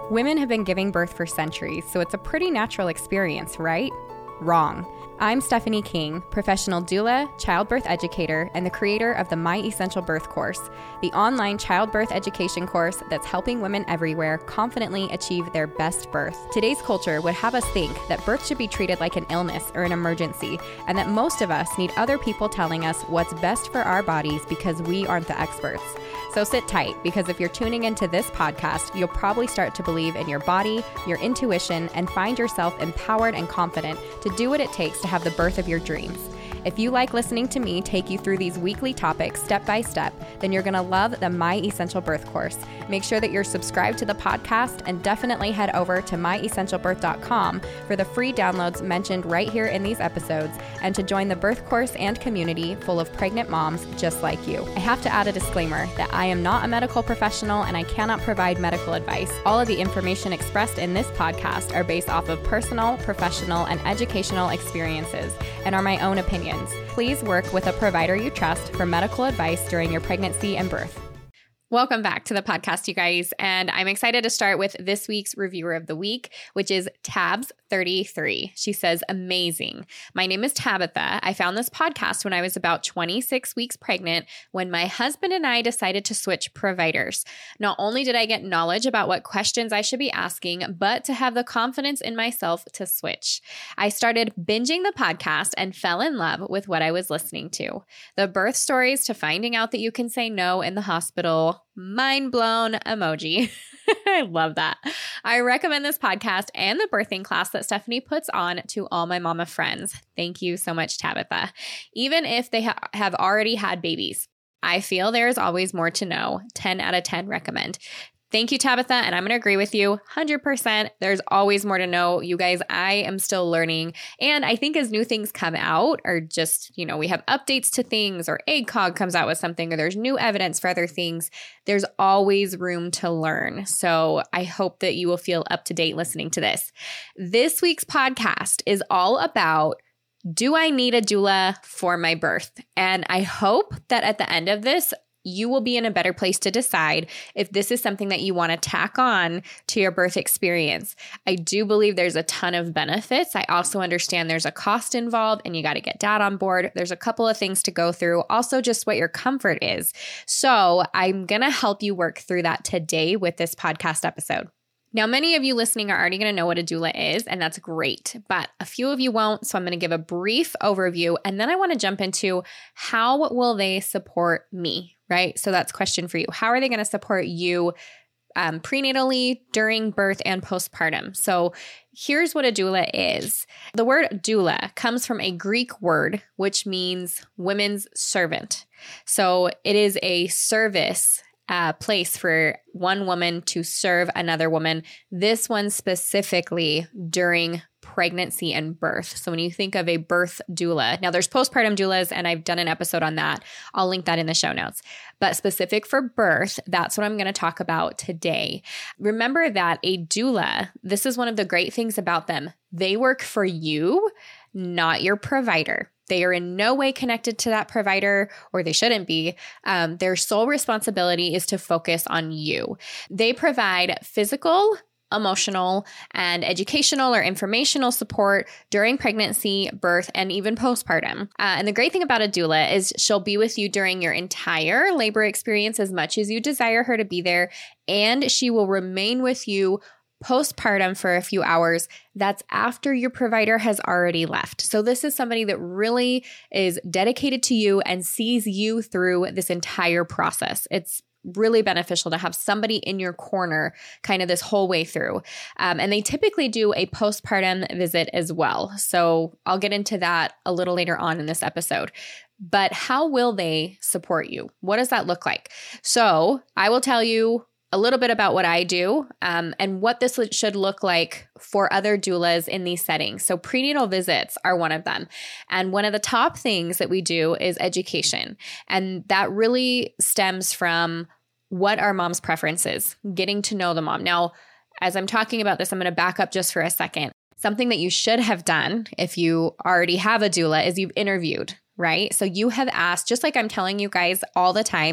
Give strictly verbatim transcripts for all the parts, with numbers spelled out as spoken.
Women have been giving birth for centuries, so it's a pretty natural experience, right? Wrong. I'm Stephanie King, professional doula, childbirth educator, and the creator of the My Essential Birth course, the online childbirth education course that's helping women everywhere confidently achieve their best birth. Today's culture would have us think that birth should be treated like an illness or an emergency, and that most of us need other people telling us what's best for our bodies because we aren't the experts. So sit tight, because if you're tuning into this podcast, you'll probably start to believe in your body, your intuition, and find yourself empowered and confident to do what it takes to have the birth of your dreams. If you like listening to me take you through these weekly topics step by step, then you're going to love the My Essential Birth course. Make sure that you're subscribed to the podcast and definitely head over to my essential birth dot com for the free downloads mentioned right here in these episodes and to join the birth course and community full of pregnant moms just like you. I have to add a disclaimer that I am not a medical professional and I cannot provide medical advice. All of the information expressed in this podcast are based off of personal, professional, and educational experiences and are my own opinions. Please work with a provider you trust for medical advice during your pregnancy and birth. Welcome back to the podcast, you guys, and I'm excited to start with this week's reviewer of the week, which is Tabs thirty-three. She says, amazing. My name is Tabitha. I found this podcast when I was about twenty-six weeks pregnant when my husband and I decided to switch providers. Not only did I get knowledge about what questions I should be asking, but to have the confidence in myself to switch. I started binging the podcast and fell in love with what I was listening to. The birth stories to finding out that you can say no in the hospital. Mind blown emoji. I love that. I recommend this podcast and the birthing class that Stephanie puts on to all my mama friends. Thank you so much, Tabitha. Even if they ha- have already had babies, I feel there is always more to know. ten out of ten recommend. Thank you, Tabitha, and I'm going to agree with you one hundred percent. There's always more to know. You guys, I am still learning, and I think as new things come out, or just, you know, we have updates to things, or A C O G comes out with something, or there's new evidence for other things, there's always room to learn. So I hope that you will feel up to date listening to this. This week's podcast is all about, do I need a doula for my birth? And I hope that at the end of this, you will be in a better place to decide if this is something that you want to tack on to your birth experience. I do believe there's a ton of benefits. I also understand there's a cost involved and you got to get dad on board. There's a couple of things to go through. Also, just what your comfort is. So I'm going to help you work through that today with this podcast episode. Now, many of you listening are already going to know what a doula is, and that's great, but a few of you won't, so I'm going to give a brief overview, and then I want to jump into how will they support me, right? So that's a question for you. How are they going to support you um, prenatally, during birth, and postpartum? So here's what a doula is. The word doula comes from a Greek word, which means women's servant. So it is a service Uh, place for one woman to serve another woman, this one specifically during pregnancy and birth. So when you think of a birth doula, now there's postpartum doulas, and I've done an episode on that. I'll link that in the show notes. But specific for birth, that's what I'm going to talk about today. Remember that a doula, this is one of the great things about them. They work for you, not your provider. They are in no way connected to that provider, or they shouldn't be. Um, their sole responsibility is to focus on you. They provide physical, emotional, and educational or informational support during pregnancy, birth, and even postpartum. Uh, and the great thing about a doula is she'll be with you during your entire labor experience as much as you desire her to be there, and she will remain with you postpartum for a few hours. That's after your provider has already left. So this is somebody that really is dedicated to you and sees you through this entire process. It's really beneficial to have somebody in your corner kind of this whole way through. Um, and they typically do a postpartum visit as well. So I'll get into that a little later on in this episode. But how will they support you? What does that look like? So I will tell you a little bit about what I do um, and what this should look like for other doulas in these settings. So prenatal visits are one of them. And one of the top things that we do is education. And that really stems from what are mom's preferences, getting to know the mom. Now, as I'm talking about this, I'm going to back up just for a second. Something that you should have done if you already have a doula is you've interviewed, right? So you have asked, just like I'm telling you guys all the time,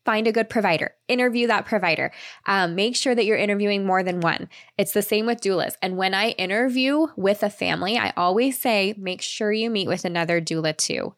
find a good provider, interview that provider. Um, make sure that you're interviewing more than one. It's the same with doulas. And when I interview with a family, I always say, make sure you meet with another doula too,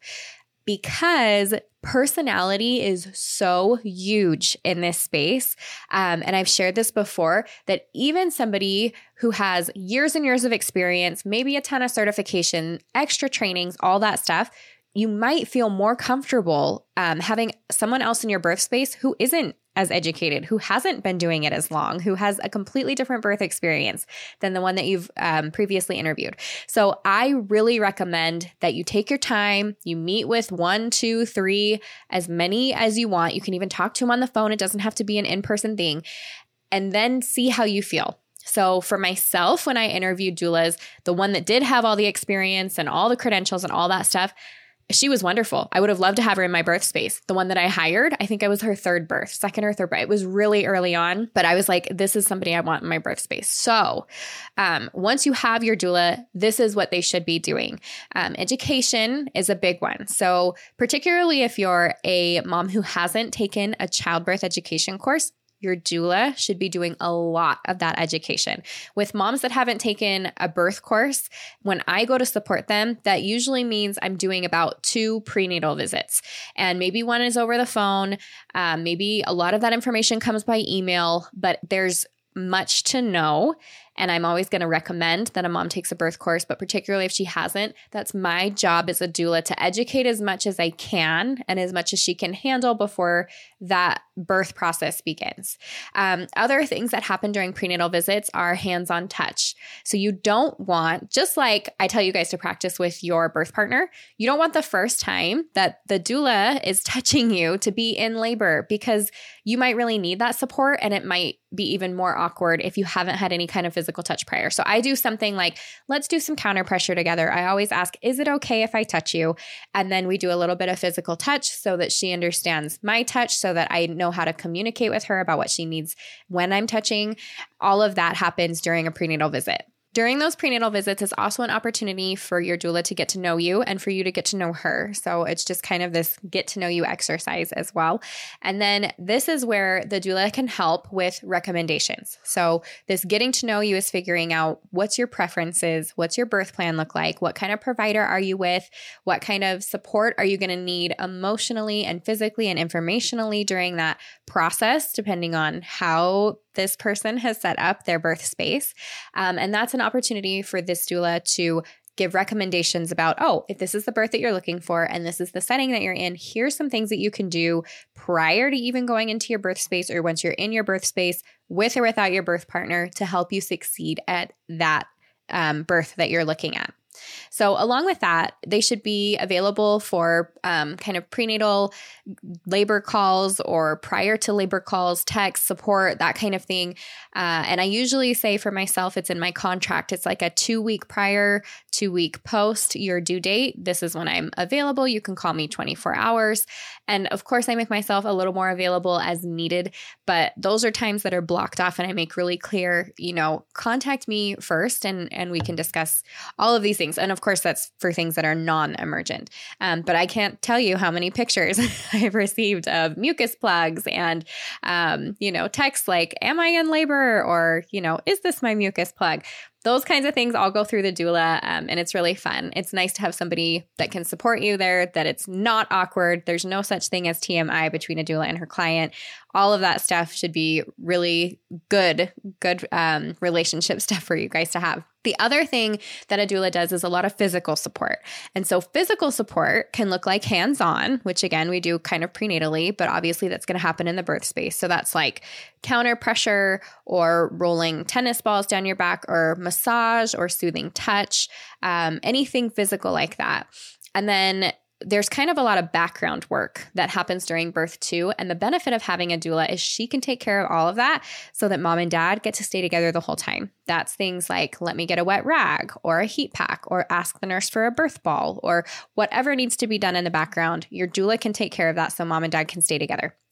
because personality is so huge in this space. Um, and I've shared this before, that even somebody who has years and years of experience, maybe a ton of certification, extra trainings, all that stuff, you might feel more comfortable um, having someone else in your birth space who isn't as educated, who hasn't been doing it as long, who has a completely different birth experience than the one that you've um, previously interviewed. So I really recommend that you take your time, you meet with one, two, three, as many as you want. You can even talk to them on the phone. It doesn't have to be an in-person thing, and then see how you feel. So for myself, when I interviewed doulas, the one that did have all the experience and all the credentials and all that stuff, she was wonderful. I would have loved to have her in my birth space. The one that I hired, I think I was her third birth, second or third birth. It was really early on, but I was like, this is somebody I want in my birth space. So um, once you have your doula, this is what they should be doing. Um, education is a big one. So particularly if you're a mom who hasn't taken a childbirth education course, your doula should be doing a lot of that education. With moms that haven't taken a birth course, when I go to support them, that usually means I'm doing about two prenatal visits. And maybe one is over the phone. Um, maybe a lot of that information comes by email, but there's much to know. And I'm always going to recommend that a mom takes a birth course, but particularly if she hasn't, that's my job as a doula, to educate as much as I can and as much as she can handle before that birth process begins. Um, other things that happen during prenatal visits are hands-on touch. So you don't want, just like I tell you guys to practice with your birth partner, you don't want the first time that the doula is touching you to be in labor, because you might really need that support, and it might be even more awkward if you haven't had any kind of physical touch prior. So I do something like, let's do some counter pressure together. I always ask, is it okay if I touch you? And then we do a little bit of physical touch so that she understands my touch, so that I know how to communicate with her about what she needs when I'm touching. All of that happens during a prenatal visit. During those prenatal visits is also an opportunity for your doula to get to know you and for you to get to know her. So it's just kind of this get to know you exercise as well. And then this is where the doula can help with recommendations. So this getting to know you is figuring out what's your preferences, what's your birth plan look like, what kind of provider are you with, what kind of support are you going to need emotionally and physically and informationally during that process, depending on how this person has set up their birth space. Um, and that's an opportunity for this doula to give recommendations about, oh, if this is the birth that you're looking for and this is the setting that you're in, here's some things that you can do prior to even going into your birth space, or once you're in your birth space with or without your birth partner, to help you succeed at that um, birth that you're looking at. So along with that, they should be available for um, kind of prenatal labor calls or prior to labor calls, text, support, that kind of thing. Uh, and I usually say for myself, it's in my contract. It's like a two week prior, two week post your due date. This is when I'm available. You can call me twenty-four hours. And of course, I make myself a little more available as needed, but those are times that are blocked off, and I make really clear, you know, contact me first and, and we can discuss all of these things. And of course, that's for things that are non-emergent. Um, but I can't tell you how many pictures I've received of mucus plugs and, um, you know, texts like, am I in labor? Or, you know, is this my mucus plug? Those kinds of things all go through the doula, um, and it's really fun. It's nice to have somebody that can support you there, that it's not awkward. There's no such thing as T M I between a doula and her client. All of that stuff should be really good, good um, relationship stuff for you guys to have. The other thing that a doula does is a lot of physical support. And so physical support can look like hands-on, which again, we do kind of prenatally, but obviously that's going to happen in the birth space. So that's like counter pressure or rolling tennis balls down your back, or massage or soothing touch, um, anything physical like that. And then there's kind of a lot of background work that happens during birth too. And the benefit of having a doula is she can take care of all of that so that mom and dad get to stay together the whole time. That's things like, let me get a wet rag or a heat pack, or ask the nurse for a birth ball, or whatever needs to be done in the background. Your doula can take care of that so mom and dad can stay together.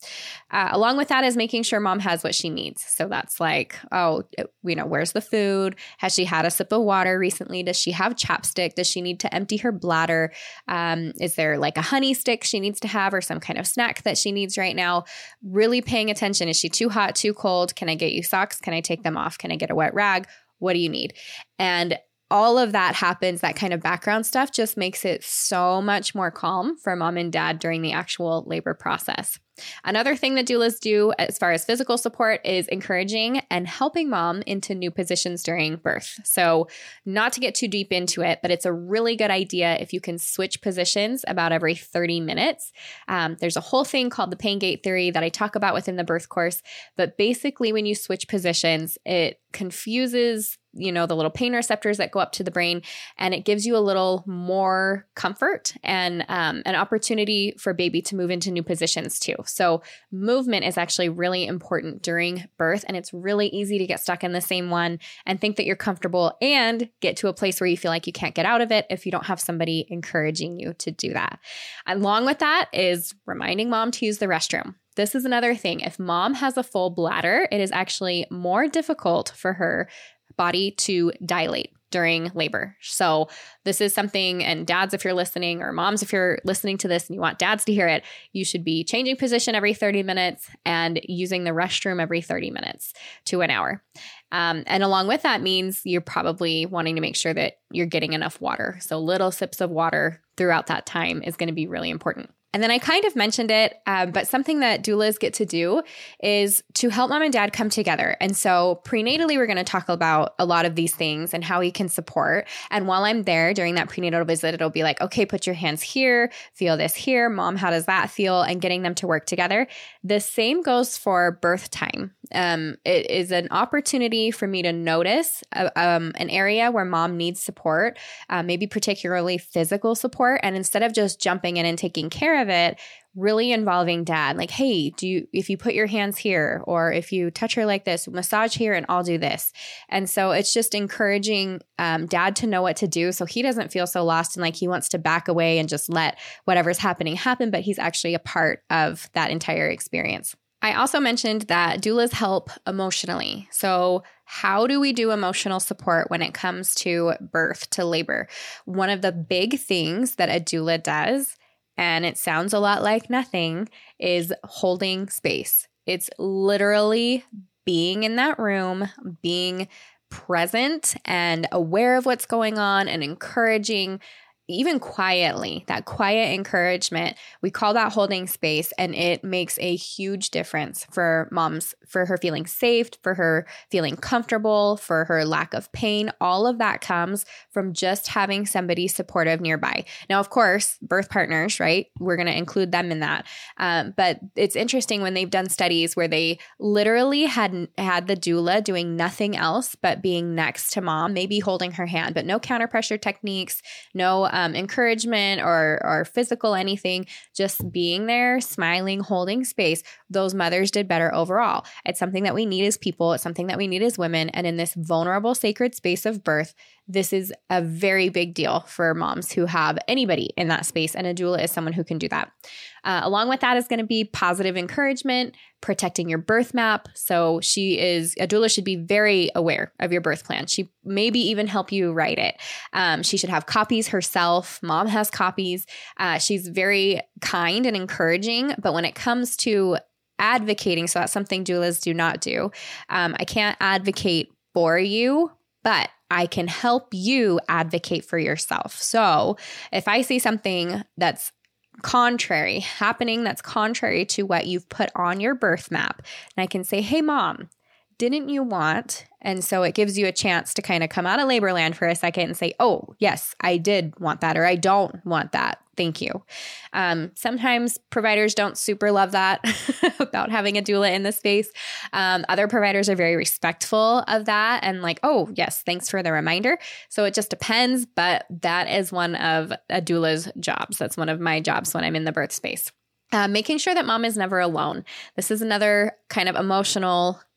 Uh, along with that is making sure mom has what she needs. So that's like, oh, you know, where's the food? Has she had a sip of water recently? Does she have chapstick? Does she need to empty her bladder? Um, is there like a honey stick she needs to have or some kind of snack that she needs right now? Really paying attention. Is she too hot, too cold? Can I get you socks? Can I take them off? Can I get a wet rag? What do you need? And all of that happens, that kind of background stuff just makes it so much more calm for mom and dad during the actual labor process. Another thing that doulas do as far as physical support is encouraging and helping mom into new positions during birth. So not to get too deep into it, but it's a really good idea if you can switch positions about every thirty minutes. Um, there's a whole thing called the pain gate theory that I talk about within the birth course. But basically when you switch positions, it confuses you know, the little pain receptors that go up to the brain, and it gives you a little more comfort and um, an opportunity for baby to move into new positions too. So movement is actually really important during birth, and it's really easy to get stuck in the same one and think that you're comfortable and get to a place where you feel like you can't get out of it if you don't have somebody encouraging you to do that. Along with that is reminding mom to use the restroom. This is another thing. If mom has a full bladder, it is actually more difficult for her body to dilate during labor. So this is something, and dads, if you're listening, or moms, if you're listening to this and you want dads to hear it, you should be changing position every thirty minutes and using the restroom every thirty minutes to an hour. Um, and along with that means you're probably wanting to make sure that you're getting enough water. So little sips of water throughout that time is going to be really important. And then I kind of mentioned it, um, but something that doulas get to do is to help mom and dad come together. And so prenatally, we're going to talk about a lot of these things and how we can support. And while I'm there during that prenatal visit, it'll be like, okay, put your hands here, feel this here. Mom, how does that feel? And getting them to work together. The same goes for birth time. Um, it is an opportunity for me to notice a, um, an area where mom needs support, uh, maybe particularly physical support. And instead of just jumping in and taking care of it, really involving dad, like, hey, do you, if you put your hands here, or if you touch her like this, massage here and I'll do this. And so it's just encouraging um, dad to know what to do so he doesn't feel so lost and like he wants to back away and just let whatever's happening happen, but he's actually a part of that entire experience. I also mentioned that doulas help emotionally. So how do we do emotional support when it comes to birth to labor? One of the big things that a doula does, and it sounds a lot like nothing, is holding space. It's literally being in that room, being present and aware of what's going on and encouraging, even quietly, that quiet encouragement. We call that holding space, and it makes a huge difference for moms, for her feeling safe, for her feeling comfortable, for her lack of pain. All of that comes from just having somebody supportive nearby. Now, of course, birth partners, right? We're going to include them in that. Um, but it's interesting when they've done studies where they literally had had the doula doing nothing else but being next to mom, maybe holding her hand, but no counter pressure techniques, no Um, encouragement or, or physical anything, just being there, smiling, holding space. Those mothers did better overall. It's something that we need as people. It's something that we need as women. And in this vulnerable, sacred space of birth, this is a very big deal for moms who have anybody in that space. And a doula is someone who can do that. Uh, along with that is going to be positive encouragement, protecting your birth map. So she is, a doula should be very aware of your birth plan. She maybe even help you write it. Um, she should have copies herself. Mom has copies. Uh, she's very kind and encouraging. But when it comes to advocating, so that's something doulas do not do. Um, I can't advocate for you, but I can help you advocate for yourself. So if I see something that's contrary happening, that's contrary to what you've put on your birth map, and I can say, hey, mom, didn't you want? And so it gives you a chance to kind of come out of labor land for a second and say, oh, yes, I did want that, or I don't want that. Thank you. Um, sometimes providers don't super love that about having a doula in the space. Um, other providers are very respectful of that and like, oh, yes, thanks for the reminder. So it just depends, but that is one of a doula's jobs. That's one of my jobs when I'm in the birth space. Uh, making sure that mom is never alone. This is another kind of emotional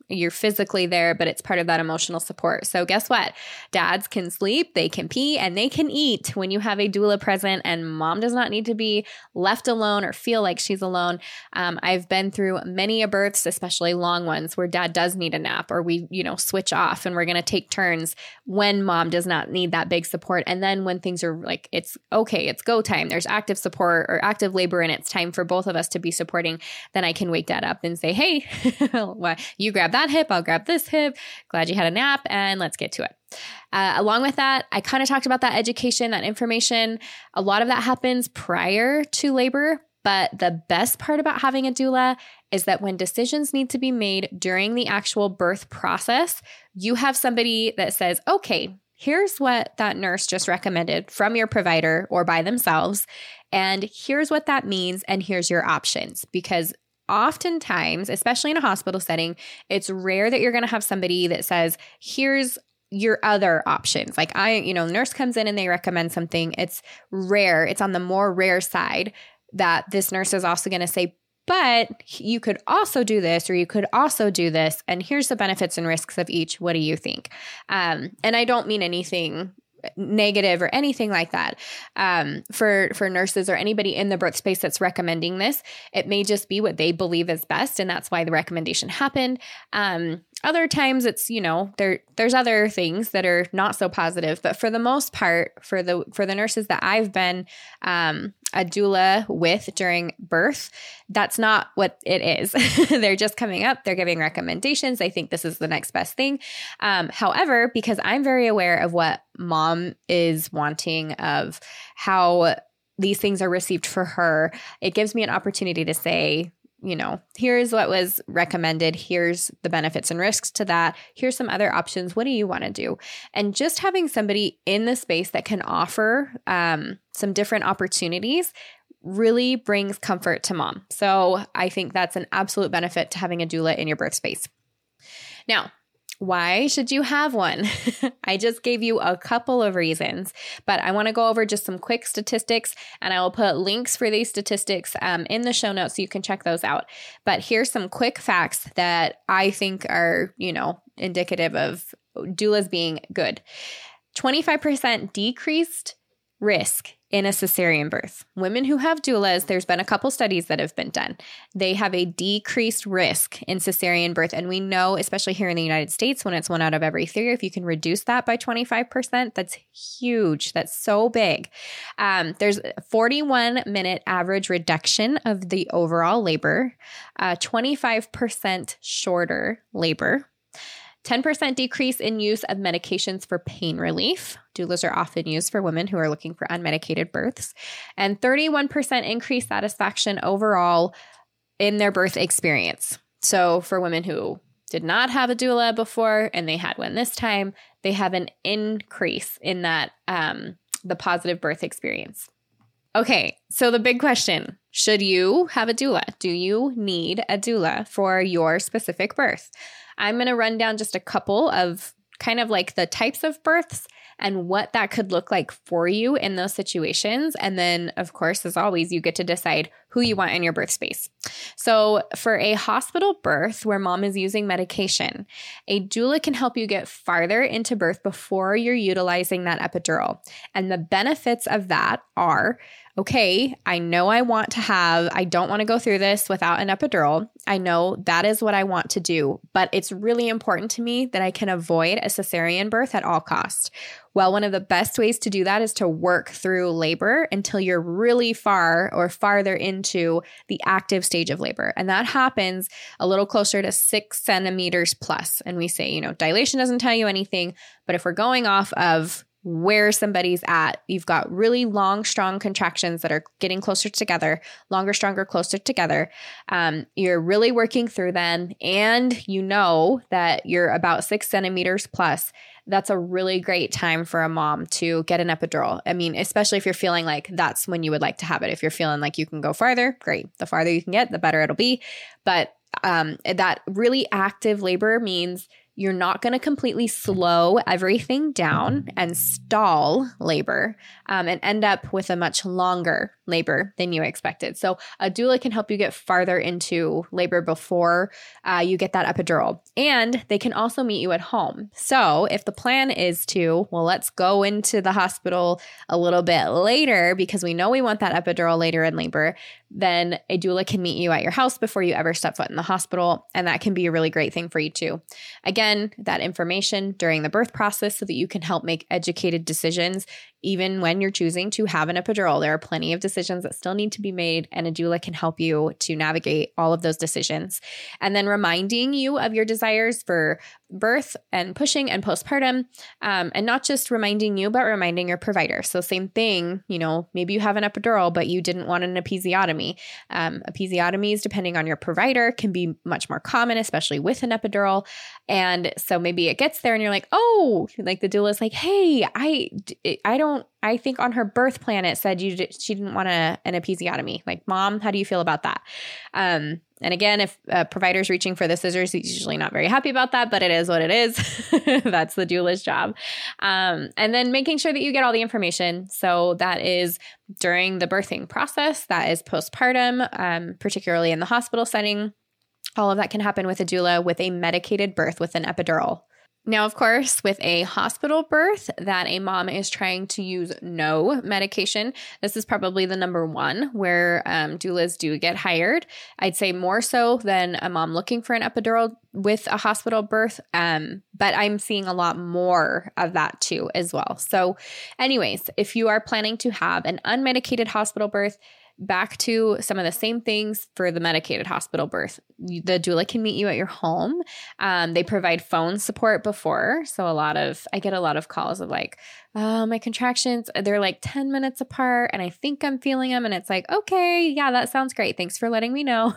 you're physically there, but it's part of that emotional support. So guess what? Dads can sleep, they can pee, and they can eat when you have a doula present, and mom does not need to be left alone or feel like she's alone. Um, I've been through many a births, especially long ones, where dad does need a nap, or we, you know, switch off and we're going to take turns when mom does not need that big support. And then when things are like, it's okay, it's go time, there's active support or active labor, and it's time for both of us to be supporting, then I can wake dad up and say, hey, well, you grab that hip, I'll grab this hip. Glad you had a nap, and let's get to it. Uh, along with that, I kind of talked about that education, that information. A lot of that happens prior to labor, but the best part about having a doula is that when decisions need to be made during the actual birth process, you have somebody that says, okay, here's what that nurse just recommended from your provider or by themselves, and here's what that means, and here's your options. Because oftentimes, especially in a hospital setting, it's rare that you're going to have somebody that says, here's your other options. Like I, you know, nurse comes in and they recommend something. It's rare. It's on the more rare side that this nurse is also going to say, but you could also do this, or you could also do this, and here's the benefits and risks of each. What do you think? Um, and I don't mean anything negative or anything like that. Um, for, for nurses or anybody in the birth space that's recommending this, it may just be what they believe is best, and that's why the recommendation happened. Um, other times it's, you know, there, there's other things that are not so positive, but for the most part, for the, for the nurses that I've been, um, a doula with during birth, that's not what it is. They're just coming up, they're giving recommendations. They think this is the next best thing. Um, however, because I'm very aware of what mom is wanting, of how these things are received for her, it gives me an opportunity to say, you know, here's what was recommended. Here's the benefits and risks to that. Here's some other options. What do you want to do? And just having somebody in the space that can offer um, some different opportunities really brings comfort to mom. So I think that's an absolute benefit to having a doula in your birth space. Now, why should you have one? I just gave you a couple of reasons, but I want to go over just some quick statistics, and I will put links for these statistics um, in the show notes so you can check those out. But here's some quick facts that I think are, you know, indicative of doulas being good. twenty-five percent decreased risk in a cesarean birth. Women who have doulas, there's been a couple studies that have been done. They have a decreased risk in cesarean birth. And we know, especially here in the United States, when it's one out of every three, if you can reduce that by twenty-five percent, that's huge. That's so big. Um, there's a forty-one minute average reduction of the overall labor, uh, twenty-five percent shorter labor, ten percent decrease in use of medications for pain relief. Doulas are often used for women who are looking for unmedicated births. And thirty-one percent increased satisfaction overall in their birth experience. So for women who did not have a doula before and they had one this time, they have an increase in that, um, the positive birth experience. Okay, so the big question, should you have a doula? Do you need a doula for your specific birth? I'm going to run down just a couple of kind of like the types of births and what that could look like for you in those situations. And then, of course, as always, you get to decide who you want in your birth space. So for a hospital birth where mom is using medication, a doula can help you get farther into birth before you're utilizing that epidural. And the benefits of that are, okay, I know I want to have, I don't want to go through this without an epidural. I know that is what I want to do, but it's really important to me that I can avoid a cesarean birth at all costs. Well, one of the best ways to do that is to work through labor until you're really far or farther into the active stage of labor. And that happens a little closer to six centimeters plus. And we say, you know, dilation doesn't tell you anything, but if we're going off of where somebody's at, you've got really long, strong contractions that are getting closer together, longer, stronger, closer together. Um, you're really working through them, and you know that you're about six centimeters plus. That's a really great time for a mom to get an epidural. I mean, especially if you're feeling like that's when you would like to have it. If you're feeling like you can go farther, great. The farther you can get, the better it'll be. But um, that really active labor means you're not going to completely slow everything down and stall labor um, and end up with a much longer labor than you expected. So a doula can help you get farther into labor before uh, you get that epidural. And they can also meet you at home. So if the plan is to, well, let's go into the hospital a little bit later because we know we want that epidural later in labor, then a doula can meet you at your house before you ever step foot in the hospital. And that can be a really great thing for you too. Again, that information during the birth process so that you can help make educated decisions even when you're choosing to have an epidural. There are plenty of decisions that still need to be made, and a doula can help you to navigate all of those decisions. And then reminding you of your desires for birth and pushing and postpartum, um, and not just reminding you, but reminding your provider. So same thing, you know, maybe you have an epidural, but you didn't want an episiotomy. Um, episiotomies, depending on your provider, can be much more common, especially with an epidural. And so maybe it gets there and you're like, oh, like the doula is like, hey, I, I don't, I think on her birth plan, it said you did, she didn't want a, an episiotomy. Like, mom, how do you feel about that? Um, and again, if a provider's reaching for the scissors, he's usually not very happy about that, but it is what it is. That's the doula's job. Um, and then making sure that you get all the information. So that is during the birthing process, that is postpartum, um, particularly in the hospital setting. All of that can happen with a doula with a medicated birth with an epidural. Now, of course, with a hospital birth that a mom is trying to use no medication, this is probably the number one where um, doulas do get hired. I'd say more so than a mom looking for an epidural with a hospital birth, um, but I'm seeing a lot more of that too as well. So anyways, if you are planning to have an unmedicated hospital birth, back to some of the same things for the medicated hospital birth. The doula can meet you at your home. Um, they provide phone support before. So a lot of, I get a lot of calls of like, oh, my contractions, they're like ten minutes apart and I think I'm feeling them. And it's like, okay, yeah, that sounds great. Thanks for letting me know.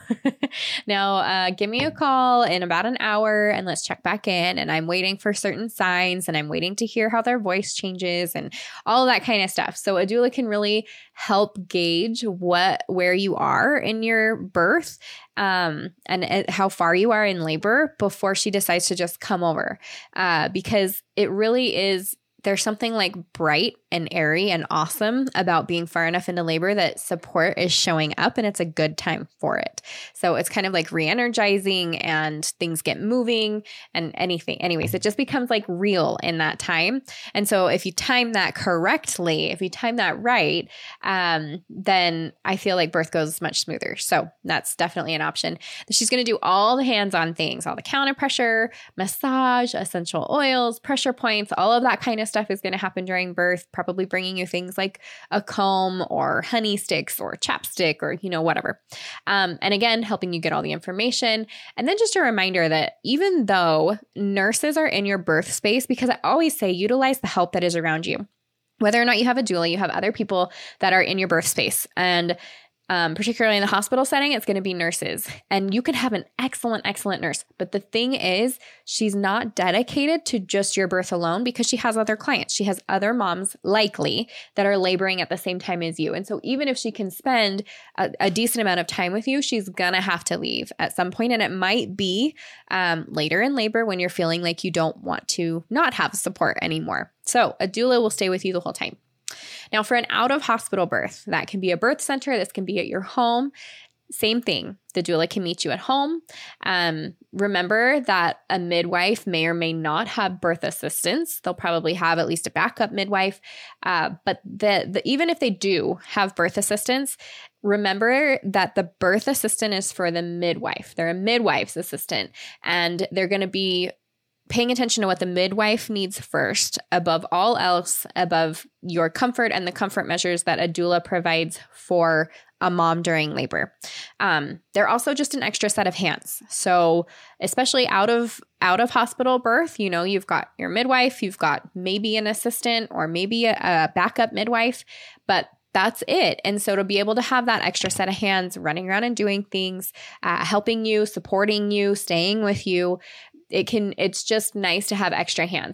Now, uh, give me a call in about an hour and let's check back in. And I'm waiting for certain signs and I'm waiting to hear how their voice changes and all of that kind of stuff. So a doula can really help gauge what, where you are in your birth, um, and uh, how far you are in labor before she decides to just come over. Uh, because it really is, there's something like bright and airy and awesome about being far enough into labor that support is showing up and it's a good time for it. So it's kind of like re-energizing and things get moving and anything. Anyways, it just becomes like real in that time. And so if you time that correctly, if you time that right, um, then I feel like birth goes much smoother. So that's definitely an option. She's going to do all the hands-on things, all the counter pressure, massage, essential oils, pressure points, all of that kind of stuff is going to happen during birth. Probably bringing you things like a comb or honey sticks or chapstick or, you know, whatever. Um, and again, helping you get all the information. And then just a reminder that even though nurses are in your birth space, because I always say utilize the help that is around you. Whether or not you have a doula, you have other people that are in your birth space. And Um, particularly in the hospital setting, it's going to be nurses. And you can have an excellent, excellent nurse. But the thing is, she's not dedicated to just your birth alone because she has other clients. She has other moms likely that are laboring at the same time as you. And so even if she can spend a, a decent amount of time with you, she's going to have to leave at some point. And it might be um, later in labor when you're feeling like you don't want to not have support anymore. So a doula will stay with you the whole time. Now, for an out-of-hospital birth, that can be a birth center, this can be at your home, same thing. The doula can meet you at home. Um, remember that a midwife may or may not have birth assistance. They'll probably have at least a backup midwife. Uh, but the, the even if they do have birth assistance, remember that the birth assistant is for the midwife. They're a midwife's assistant, and they're going to be paying attention to what the midwife needs first, above all else, above your comfort and the comfort measures that a doula provides for a mom during labor. Um, they're also just an extra set of hands. So especially out of out of hospital birth, you know, you've got your midwife, you've got maybe an assistant or maybe a, a backup midwife, but that's it. And so to be able to have that extra set of hands running around and doing things, uh, helping you, supporting you, staying with you, It can, it's just nice to have extra hands.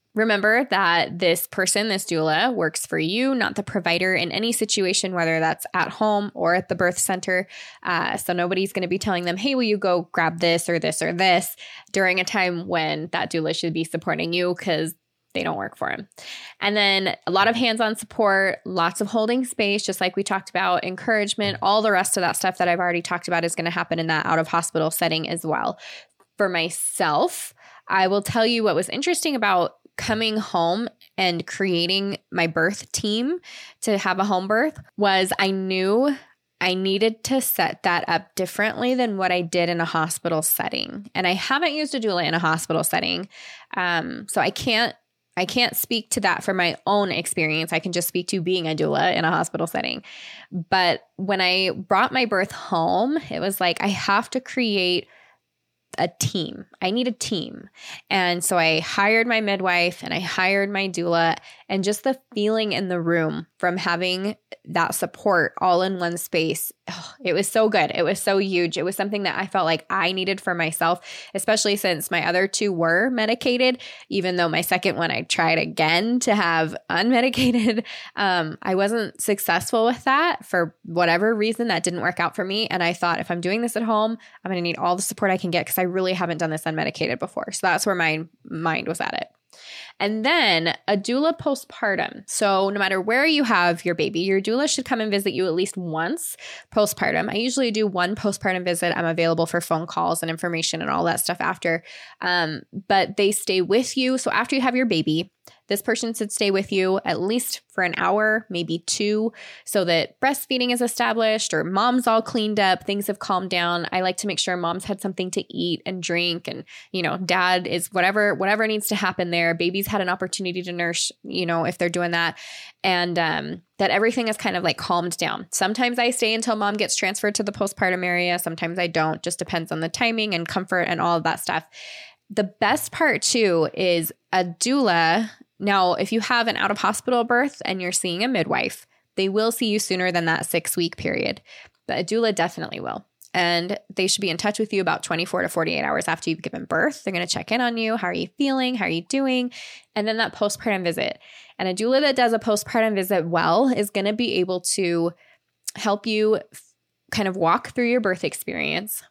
Remember that this person, this doula, works for you, not the provider in any situation, whether that's at home or at the birth center. Uh, so nobody's going to be telling them, hey, will you go grab this or this or this during a time when that doula should be supporting you, because they don't work for him. And then a lot of hands-on support, lots of holding space, just like we talked about, encouragement, all the rest of that stuff that I've already talked about is going to happen in that out-of-hospital setting as well. For myself, I will tell you what was interesting about coming home and creating my birth team to have a home birth was I knew I needed to set that up differently than what I did in a hospital setting. And I haven't used a doula in a hospital setting. Um, so I can't I can't speak to that from my own experience. I can just speak to being a doula in a hospital setting. But when I brought my birth home, it was like, I have to create a team. I need a team. And so I hired my midwife and I hired my doula, and just the feeling in the room from having that support all in one space, oh, it was so good. It was so huge. It was something that I felt like I needed for myself, especially since my other two were medicated. Even though my second one, I tried again to have unmedicated. Um, I wasn't successful with that for whatever reason. That didn't work out for me. And I thought, if I'm doing this at home, I'm going to need all the support I can get, because I really haven't done this unmedicated before. So that's where my mind was at it. And then a doula postpartum. So no matter where you have your baby, your doula should come and visit you at least once postpartum. I usually do one postpartum visit. I'm available for phone calls and information and all that stuff after. Um, but they stay with you. So after you have your baby, this person should stay with you at least for an hour, maybe two, so that breastfeeding is established or mom's all cleaned up, things have calmed down. I like to make sure mom's had something to eat and drink, and, you know, dad is whatever, whatever needs to happen there. Baby's had an opportunity to nurse, you know, if they're doing that, and um, that everything is kind of like calmed down. Sometimes I stay until mom gets transferred to the postpartum area. Sometimes I don't, just depends on the timing and comfort and all of that stuff. The best part too is a doula. Now, if you have an out-of-hospital birth and you're seeing a midwife, they will see you sooner than that six-week period. But a doula definitely will. And they should be in touch with you about twenty-four to forty-eight hours after you've given birth. They're going to check in on you. How are you feeling? How are you doing? And then that postpartum visit. And a doula that does a postpartum visit well is going to be able to help you kind of walk through your birth experience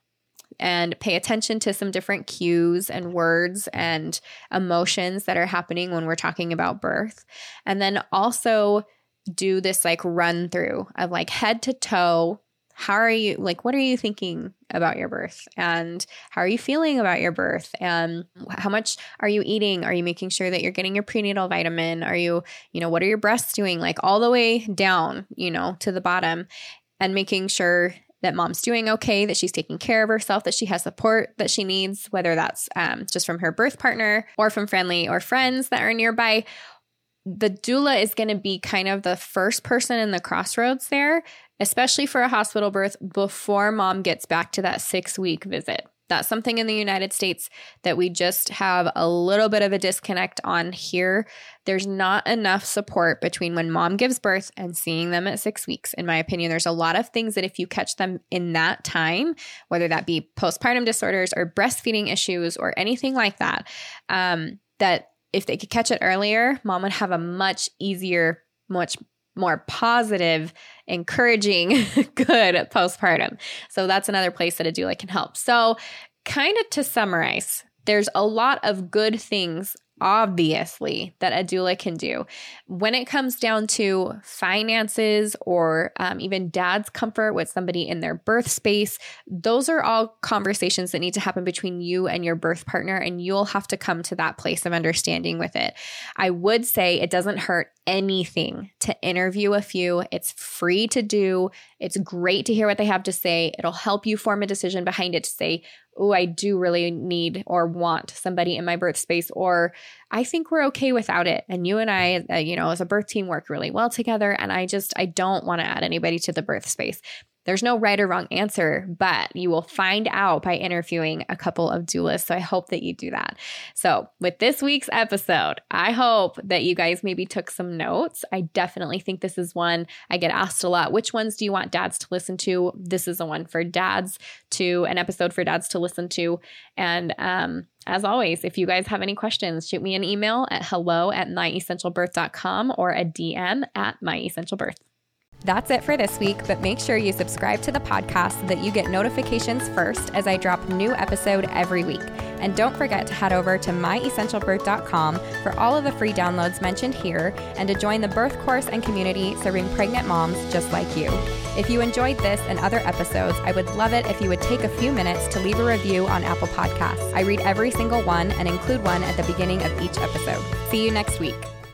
and pay attention to some different cues and words and emotions that are happening when we're talking about birth. And then also do this like run through of like head to toe. How are you, like, what are you thinking about your birth? And how are you feeling about your birth? And how much are you eating? Are you making sure that you're getting your prenatal vitamin? Are you, you know, what are your breasts doing? Like all the way down, you know, to the bottom, and making sure that mom's doing okay, that she's taking care of herself, that she has support that she needs, whether that's um, just from her birth partner or from family or friends that are nearby. The doula is going to be kind of the first person in the crossroads there, especially for a hospital birth before mom gets back to that six-week visit. That's something in the United States that we just have a little bit of a disconnect on here. There's not enough support between when mom gives birth and seeing them at six weeks. In my opinion, there's a lot of things that if you catch them in that time, whether that be postpartum disorders or breastfeeding issues or anything like that, um, that if they could catch it earlier, mom would have a much easier, much more positive, encouraging, good postpartum. So that's another place that a doula can help. So kind of to summarize, there's a lot of good things, obviously, that a doula can do. When it comes down to finances or um, even dad's comfort with somebody in their birth space, those are all conversations that need to happen between you and your birth partner, and you'll have to come to that place of understanding with it. I would say it doesn't hurt anything to interview a few. It's free to do. It's great to hear what they have to say. It'll help you form a decision behind it to say, oh, I do really need or want somebody in my birth space, or I think we're okay without it. And you and I, uh, you know, as a birth team work really well together. And I just, I don't want to add anybody to the birth space. There's no right or wrong answer, but you will find out by interviewing a couple of doulas. So I hope that you do that. So with this week's episode, I hope that you guys maybe took some notes. I definitely think this is one I get asked a lot. Which ones do you want dads to listen to? This is the one for dads to an episode for dads to listen to. And um, as always, if you guys have any questions, shoot me an email at hello at my essential birth dot com or a D M at myessentialbirth. That's it for this week, but make sure you subscribe to the podcast so that you get notifications first as I drop a new episode every week. And don't forget to head over to my essential birth dot com for all of the free downloads mentioned here and to join the birth course and community serving pregnant moms just like you. If you enjoyed this and other episodes, I would love it if you would take a few minutes to leave a review on Apple Podcasts. I read every single one and include one at the beginning of each episode. See you next week.